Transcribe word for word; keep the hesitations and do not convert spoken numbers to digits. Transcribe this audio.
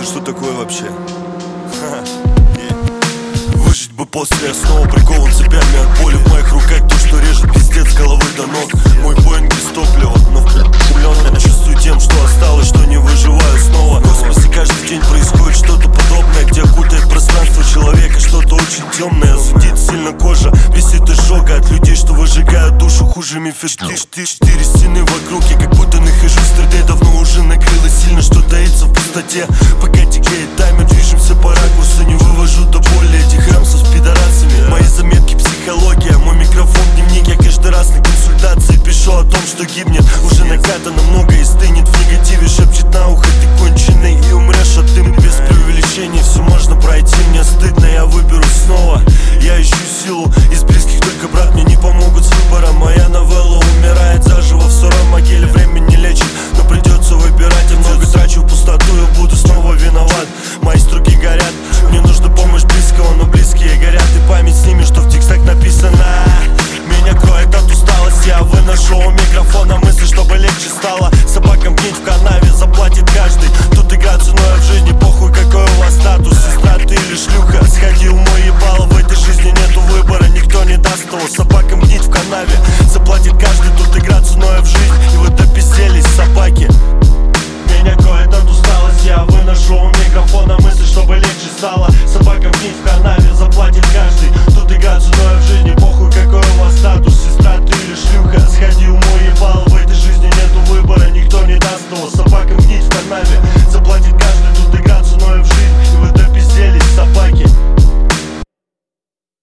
что такое вообще? Выжить бы после, я снова прикован цепями от боли. В моих руках то, что режет пиздец с головы до ног. Мой поинт без топлива, но впулён я чувствую тем, что осталось, что не выживаю снова. В космосе каждый день происходит что-то подобное, где окутает пространство человека что-то очень темное. Зудит сильно кожа, бесит изжога от людей, что выжигают душу хуже мефештиш. Четыре стены вокруг, я как будто нахожусь в три дэ. Давно уже накрыло сильно, что таится в пустоте. Пока тикает таймер, движемся по ракурсу, не вывожу до боли этих рамсов с пидорасами. Мои заметки психология, мой микрофон дневник. Я каждый раз на консультации пишу о том, что гибнет. Уже накатано много и стынет в негативе, шепчет на ухо: ты конченый и умрешь от дыма. Без преувеличения все можно пройти, мне стыдно, я выберу снова. Я ищу силу из близких, только брат мне не помогут с выбором. Моя новелла умирает заживо в сырой могиле. Время не лечит, но придется выбирать. Я много трачу в пустоту, я буду снова виноват. Мои строки горят, мне нужна помощь близкого, но близкие горят. И память с ними, что в текстах написано. Меня кроет от усталости, я выношу у микрофона мысли, чтобы легче стало. Собакам гнить в канаве заплатит каждый. Тут игра ценой в жизни, похуй какой у вас статус. Сестра ты или шлюха, сходи умой ебало. В этой жизни нету выбора, никто не даст того. Собакам гнить в канаве заплатит каждый. Тут игра ценой в жизнь, и вы допизделись, собаки. Меня кроет от усталости, я выношу у микрофона мысли, чтобы легче стало. Собакам гнить в канаве заплатит каждый. Тут игра ценой в жизни, похуй какой у вас статус. Сестра ты или шлюха, сходи умой ебало. В этой жизни нету выбора, никто не даст того. Собакам гнить в канаве